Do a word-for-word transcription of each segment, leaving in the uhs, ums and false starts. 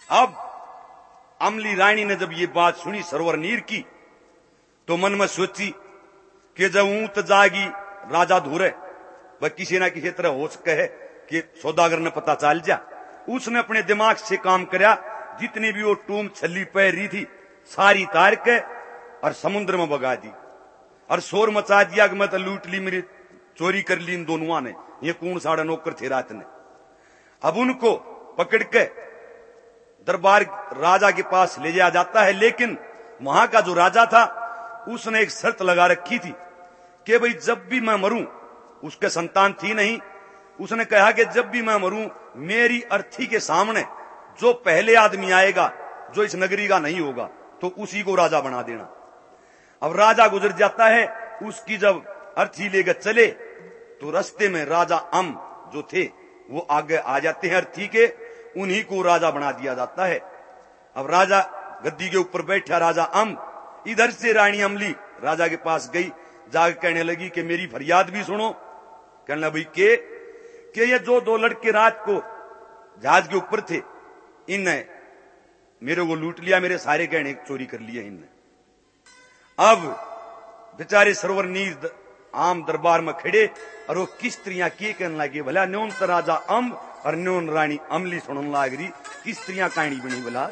अब अमली रानी ने जब ये बात सुनी सरोवर नीर की तो मन में सोची कि जब ऊंट जागी राजा धूरे वह किसी ना किसी तरह हो सके है कि सौदागर ने पता चल जा। उसने अपने दिमाग से काम करया, जितनी भी वो टूम छली पैर रही थी सारी तार के और समुद्र में बगा दी और शोर मचा दिया कि मैं तो लूट ली, मेरी चोरी कर ली इन दोनों ने, ये कौन साड़ा नौकर थे रात ने। अब उनको पकड़ के दरबार राजा के पास ले जाया जाता है, लेकिन वहां का जो राजा था उसने एक शर्त लगा रखी थी कि भाई जब भी मैं मरूं, उसके संतान थी नहीं, उसने कहा कि जब भी मैं मरूं मेरी अर्थी के सामने जो पहले आदमी आएगा जो इस नगरी का नहीं होगा तो उसी को राजा बना देना। अब राजा गुजर जाता है, उसकी जब अर्थी लेकर चले तो रास्ते में राजा अम जो थे वो आगे आ जाते हैं अर्थी के, उन्हीं को राजा बना दिया जाता है। अब राजा गद्दी के ऊपर बैठा राजा अम, इधर से रानी अमली राजा के पास गई, जाकर कहने लगी कि मेरी फरियाद भी सुनो। कहना भाई के कि ये जो दो लड़के रात को जहाज के ऊपर थे इनने मेरे को लूट लिया, मेरे सारे गहने चोरी कर लिए इनने। अब बेचारे सरोवर नीर आम दरबार में खड़े और वो किस स्त्रियां के कहने लगे, भला न्योन तो राजा अम और न्योन रानी अमली सुनने लाग रही, किस स्त्रियां कहानी बनी भला।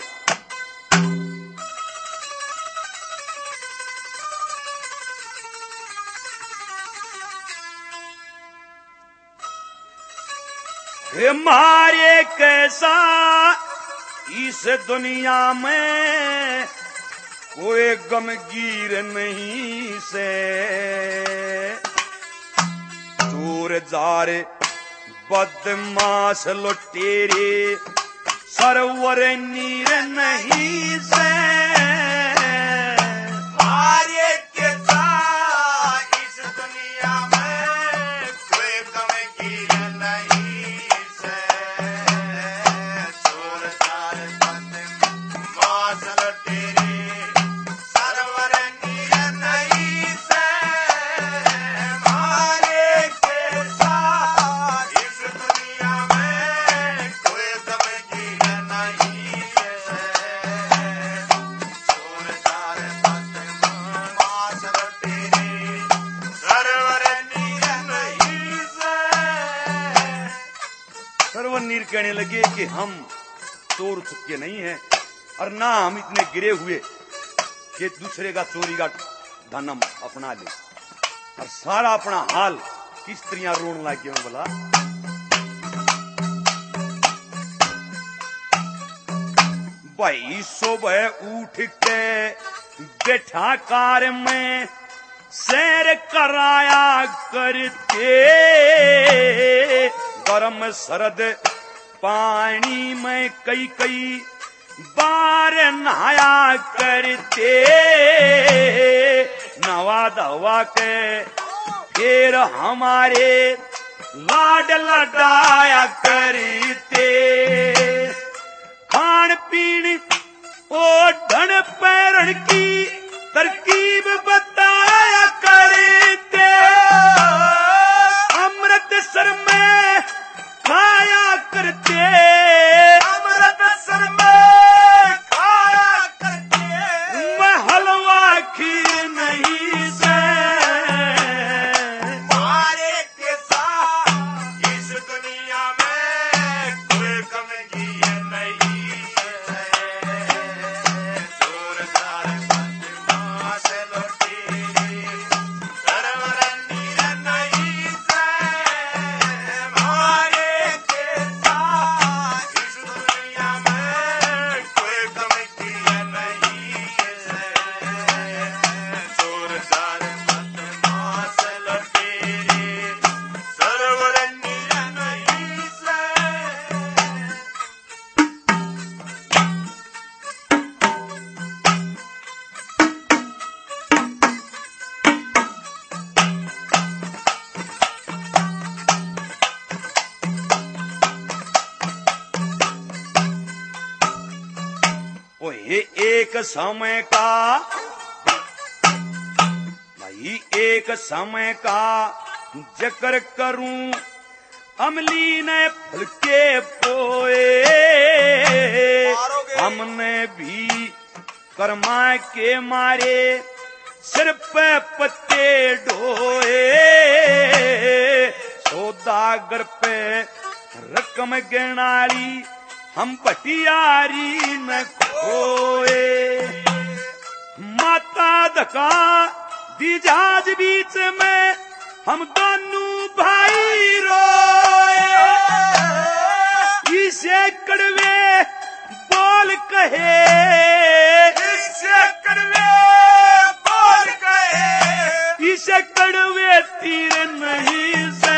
मारे कैसा इस दुनिया में कोई गमगीर नहीं से, चोर जार बदमाश लुटेरे सरोवर नीर नहीं से। मारे कैसा इस दुनिया में कोई गमगीर नहीं, कहने लगे कि हम चोर चुके नहीं हैं और ना हम इतने गिरे हुए कि दूसरे का चोरी का धन हम अपना ले, और सारा अपना हाल किस स्त्रियां रोने लगी हो बोला। भाई सुबह उठ के बैठा कार में सैर कराया करते, गरम सरद पानी में कई कई बार नहाया करते, नवा धवा के फिर हमारे लाड लडाया करते, खान पीन ओढ़न पैरण की तरकीब बताया करते, अमृतसर में खाया करते, अमृतसर में खाया करते, मैं हलवा खीर नहीं से। मारे के साथ इस दुनिया में कोई गमगीर नहीं है, जोरदार बदमाश लुटेरे सरोवर नीर नहीं से। मारे एक समय का भाई एक समय का जिक्र करूं, अमली ने फुलके पोए हमने भी कर्मा के मारे सिर पे पत्ते ढोए, सौदागर पे रकम गिनाली हम भटियारी न खोए। माता धका दी जहाज बीच में हम दोनों भाई रोए, इसे कड़वे बोल कहे, इसे कड़वे बोल कहे, इसे कड़वे तीर नहीं से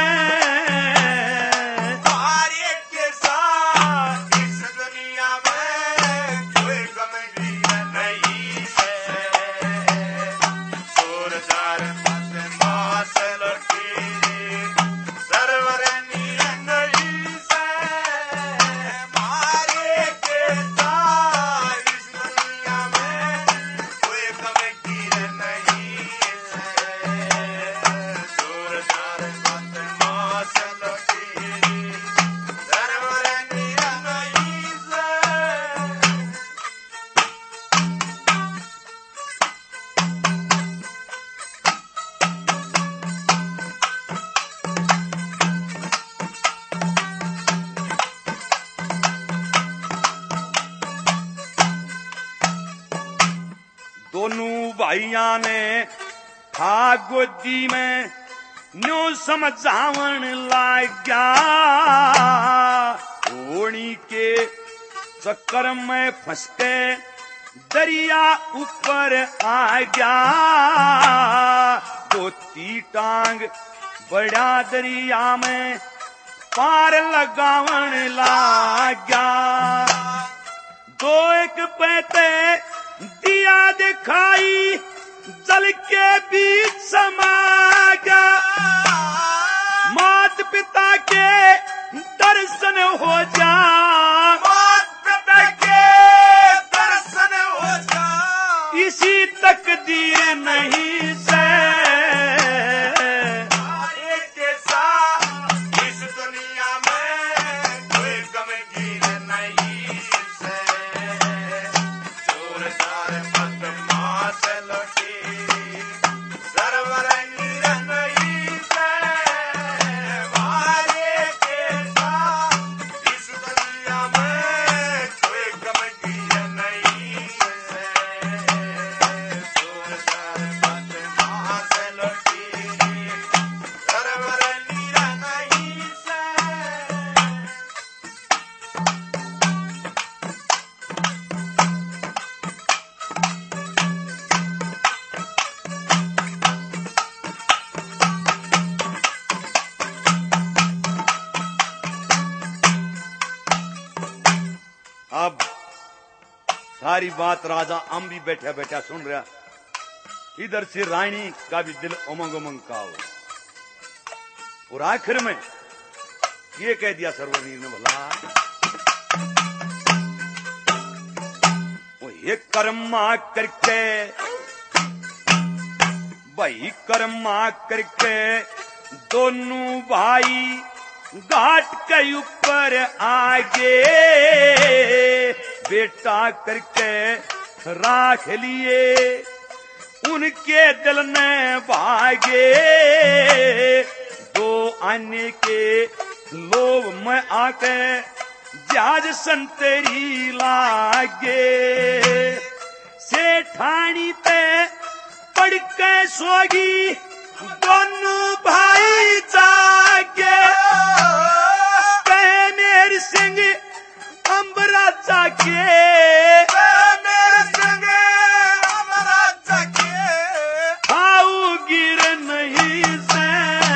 मारे के साथ इस दुनिया में कोई गमगीन नहीं है। सूरदार मत मास लौटी सरवर नीर नहीं से मारे के साथ इस दुनिया में कोई गमगीन नहीं है। सूरदार मत मास लौटी सरवर नीर नहीं से। दोनों भाइया ने था गोदी में न्यू समझावन लाग गया, होनी के चक्कर में फंस के दरिया ऊपर आ गया। धोती टांग बड़ा दरिया में पार लगावन लाग गया। दो एक पैते दिया दिखाई जल के बीच समा गया। मात पिता के दर्शन हो जा, मात पिता के दर्शन हो जा, इसी तकदीर नहीं से के साथ इस दुनिया में कोई गमगीन नहीं से। सूरदार मत मास लौटी सरवर नीर नहीं से मारे के साथ इस दुनिया में कोई गमगीन नहीं से। सूरदार मत मास लौटी सरवर नीर नहीं से। अब सारी बात राजा अम भी बैठा बैठा सुन रहा, इधर से रानी का भी दिल उमंग उमंग का हो। और आखिर में ये कह दिया सर्वनीर ने, भला वो ये कर्मा करके भाई कर्मा करके दोनों भाई घाट के ऊपर आगे बेटा करके राख लिए उनके दिल में भागे। दो आने के लोभ में आके जहाज संतरी लागे। सेठानी पे पड़ के सोगी दोनों भाई जागे। कहे मेरे सिंह अम्बरा जाके, मेरे सिंह अम्बरा जाके, खाऊ गिर नहीं से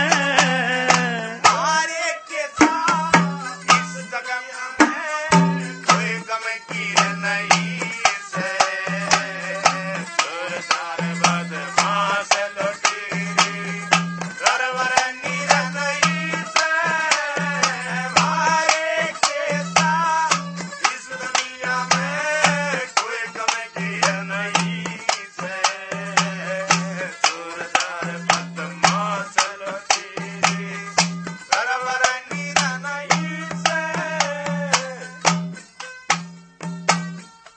मारे के साथ इस जगह में कोई गम गिर नहीं से। सुरदार बदमाश लौटी सरवर नीर नहीं से मारे के साथ इस दुनिया में कोई गम गिर नहीं से। सुरदार बदमाश लौटी सरवर नीर नहीं से।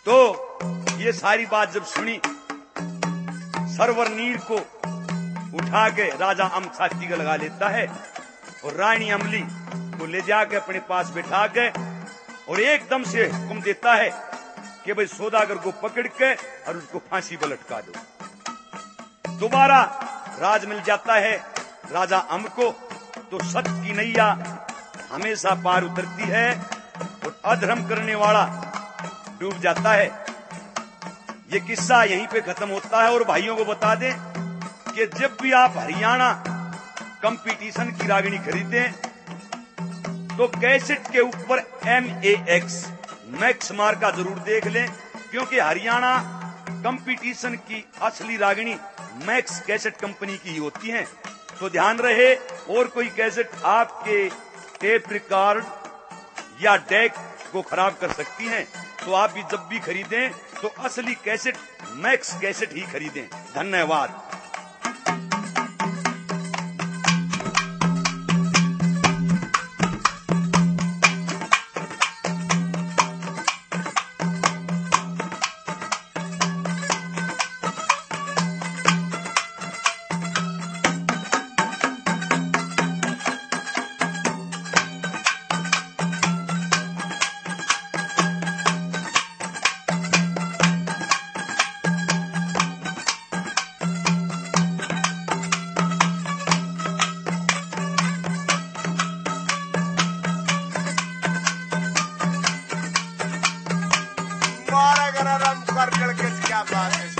तो ये सारी बात जब सुनी, सरवर नीर को उठा के राजा अम छाती का लगा लेता है और रानी अमली को ले जाके अपने पास बैठा के और एकदम से हुक्म देता है कि भाई सौदागर को पकड़ के और उसको फांसी पर लटका दो। दोबारा राज मिल जाता है राजा अम को, तो सत्य की नैया हमेशा पार उतरती है और अधर्म करने वाला डूब जाता है। ये किस्सा यहीं पे खत्म होता है। और भाइयों को बता दें कि जब भी आप हरियाणा कंपटीशन की रागिणी खरीदें तो कैसेट के ऊपर एम ए एक्स मैक्स मार्का जरूर देख लें, क्योंकि हरियाणा कंपटीशन की असली रागिणी मैक्स कैसेट कंपनी की ही होती हैं। तो ध्यान रहे, और कोई कैसेट आपके टेप रिकॉर्ड या डेक को खराब कर सकती हैं। तो आप भी जब भी खरीदें तो असली कैसेट मैक्स कैसेट ही खरीदें। धन्यवाद। कर करके क्या बात है।